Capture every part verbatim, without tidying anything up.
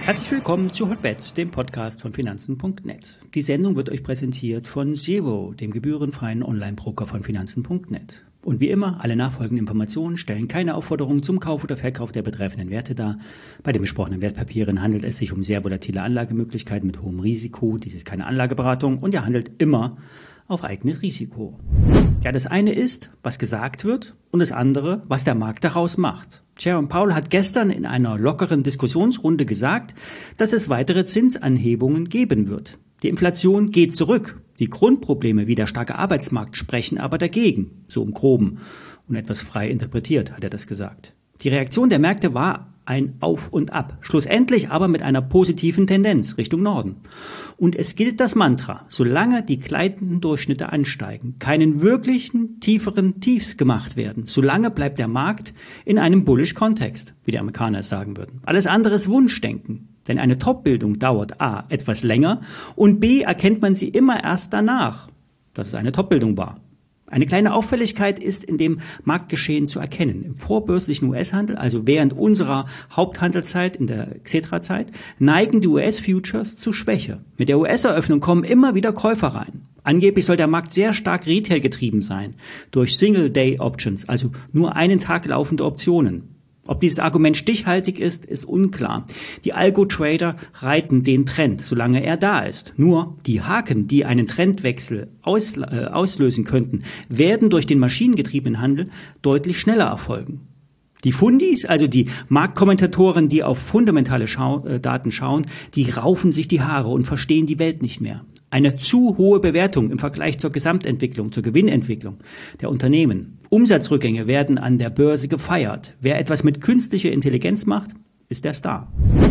Herzlich willkommen zu Hotbets, dem Podcast von Finanzen Punkt net. Die Sendung wird euch präsentiert von Zero, dem gebührenfreien Online-Broker von Finanzen Punkt net. Und wie immer, alle nachfolgenden Informationen stellen keine Aufforderung zum Kauf oder Verkauf der betreffenden Werte dar. Bei den besprochenen Wertpapieren handelt es sich um sehr volatile Anlagemöglichkeiten mit hohem Risiko. Dies ist keine Anlageberatung und ihr handelt immer auf eigenes Risiko. Ja, das eine ist, was gesagt wird, und das andere, was der Markt daraus macht. Jerome Powell hat gestern in einer lockeren Diskussionsrunde gesagt, dass es weitere Zinsanhebungen geben wird. Die Inflation geht zurück. Die Grundprobleme wie der starke Arbeitsmarkt sprechen aber dagegen, so im Groben. Und etwas frei interpretiert hat er das gesagt. Die Reaktion der Märkte war ein Auf und Ab, schlussendlich aber mit einer positiven Tendenz Richtung Norden. Und es gilt das Mantra, solange die gleitenden Durchschnitte ansteigen, keinen wirklichen tieferen Tiefs gemacht werden, solange bleibt der Markt in einem Bullish-Kontext, wie die Amerikaner es sagen würden. Alles andere ist Wunschdenken, denn eine Top-Bildung dauert a. etwas länger und b. erkennt man sie immer erst danach, dass es eine Top-Bildung war. Eine kleine Auffälligkeit ist in dem Marktgeschehen zu erkennen. Im vorbörslichen U S-Handel, also während unserer Haupthandelszeit, in der Xetra-Zeit, neigen die U S-Futures zu Schwäche. Mit der U S-Eröffnung kommen immer wieder Käufer rein. Angeblich soll der Markt sehr stark Retail getrieben sein, durch Single-Day-Options, also nur einen Tag laufende Optionen. Ob dieses Argument stichhaltig ist, ist unklar. Die Algo-Trader reiten den Trend, solange er da ist. Nur die Haken, die einen Trendwechsel aus, äh, auslösen könnten, werden durch den maschinengetriebenen Handel deutlich schneller erfolgen. Die Fundis, also die Marktkommentatoren, die auf fundamentale Schau- äh, Daten schauen, die raufen sich die Haare und verstehen die Welt nicht mehr. Eine zu hohe Bewertung im Vergleich zur Gesamtentwicklung, zur Gewinnentwicklung der Unternehmen. Umsatzrückgänge werden an der Börse gefeiert. Wer etwas mit künstlicher Intelligenz macht, ist der Star.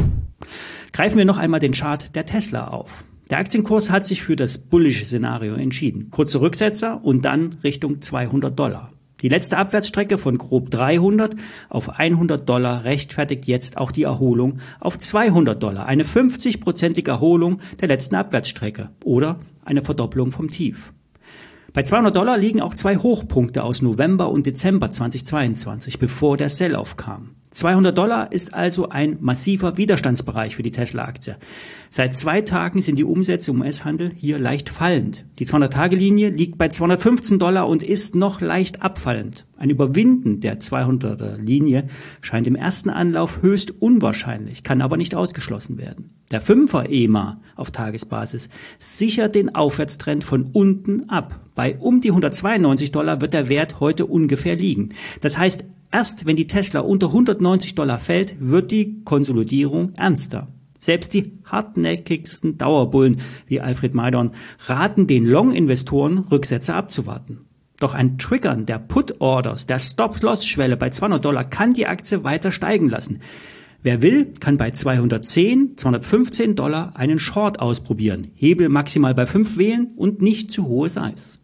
Greifen wir noch einmal den Chart der Tesla auf. Der Aktienkurs hat sich für das bullische Szenario entschieden. Kurze Rücksetzer und dann Richtung zweihundert Dollar. Die letzte Abwärtsstrecke von grob dreihundert auf hundert Dollar rechtfertigt jetzt auch die Erholung auf zweihundert Dollar. Eine fünfzig-prozentige Erholung der letzten Abwärtsstrecke oder eine Verdopplung vom Tief. Bei zweihundert Dollar liegen auch zwei Hochpunkte aus November und Dezember zweitausendzweiundzwanzig, bevor der Sell-Off kam. zweihundert Dollar ist also ein massiver Widerstandsbereich für die Tesla-Aktie. Seit zwei Tagen sind die Umsätze im U S-Handel hier leicht fallend. Die zweihundert-Tage-Linie liegt bei zweihundertfünfzehn Dollar und ist noch leicht abfallend. Ein Überwinden der zweihunderter-Linie scheint im ersten Anlauf höchst unwahrscheinlich, kann aber nicht ausgeschlossen werden. Der Fünfer-E M A auf Tagesbasis sichert den Aufwärtstrend von unten ab. Bei um die hundertzweiundneunzig Dollar wird der Wert heute ungefähr liegen. Das heißt, erst wenn die Tesla unter hundertneunzig Dollar fällt, wird die Konsolidierung ernster. Selbst die hartnäckigsten Dauerbullen wie Alfred Maidorn raten den Long-Investoren, Rücksätze abzuwarten. Doch ein Triggern der Put-Orders, der Stop-Loss-Schwelle bei zweihundert Dollar kann die Aktie weiter steigen lassen. Wer will, kann bei zweihundertzehn, zweihundertfünfzehn Dollar einen Short ausprobieren. Hebel maximal bei fünf wählen und nicht zu hohes Eis.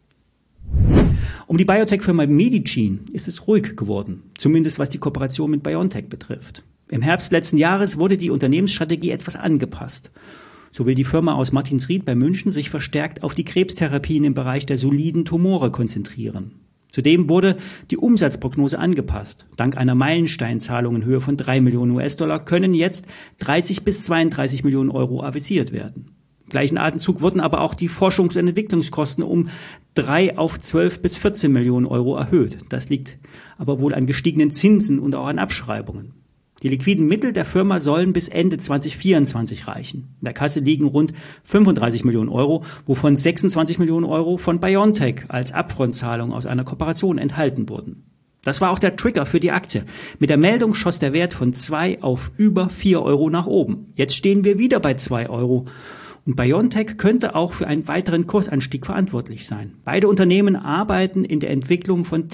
Um die Biotech-Firma Medigene ist es ruhig geworden, zumindest was die Kooperation mit BioNTech betrifft. Im Herbst letzten Jahres wurde die Unternehmensstrategie etwas angepasst. So will die Firma aus Martinsried bei München sich verstärkt auf die Krebstherapien im Bereich der soliden Tumore konzentrieren. Zudem wurde die Umsatzprognose angepasst. Dank einer Meilensteinzahlung in Höhe von drei Millionen U S-Dollar können jetzt dreißig bis zweiunddreißig Millionen Euro avisiert werden. Im gleichen Atemzug wurden aber auch die Forschungs- und Entwicklungskosten um drei auf zwölf bis vierzehn Millionen Euro erhöht. Das liegt aber wohl an gestiegenen Zinsen und auch an Abschreibungen. Die liquiden Mittel der Firma sollen bis Ende zweitausendvierundzwanzig reichen. In der Kasse liegen rund fünfunddreißig Millionen Euro, wovon sechsundzwanzig Millionen Euro von BioNTech als Upfront-Zahlung aus einer Kooperation enthalten wurden. Das war auch der Trigger für die Aktie. Mit der Meldung schoss der Wert von zwei auf über vier Euro nach oben. Jetzt stehen wir wieder bei zwei Euro. Und BioNTech könnte auch für einen weiteren Kursanstieg verantwortlich sein. Beide Unternehmen arbeiten in der Entwicklung von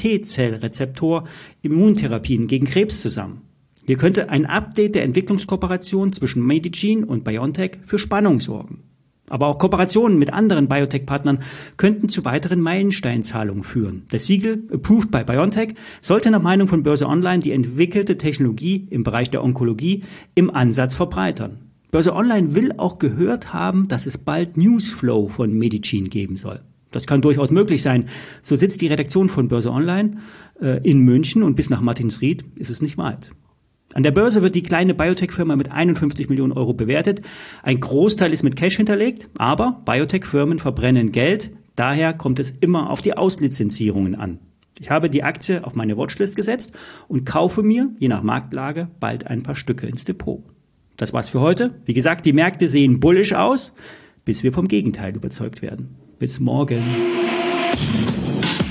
T-Zell-Rezeptor-Immuntherapien gegen Krebs zusammen. Hier könnte ein Update der Entwicklungskooperation zwischen Medigene und BioNTech für Spannung sorgen. Aber auch Kooperationen mit anderen Biotech-Partnern könnten zu weiteren Meilensteinzahlungen führen. Das Siegel Approved by BioNTech sollte nach Meinung von Börse Online die entwickelte Technologie im Bereich der Onkologie im Ansatz verbreitern. Börse Online will auch gehört haben, dass es bald Newsflow von Medigene geben soll. Das kann durchaus möglich sein. So sitzt die Redaktion von Börse Online äh, in München und bis nach Martinsried ist es nicht weit. An der Börse wird die kleine Biotech-Firma mit einundfünfzig Millionen Euro bewertet. Ein Großteil ist mit Cash hinterlegt, aber Biotech-Firmen verbrennen Geld. Daher kommt es immer auf die Auslizenzierungen an. Ich habe die Aktie auf meine Watchlist gesetzt und kaufe mir, je nach Marktlage, bald ein paar Stücke ins Depot. Das war's für heute. Wie gesagt, die Märkte sehen bullish aus, bis wir vom Gegenteil überzeugt werden. Bis morgen.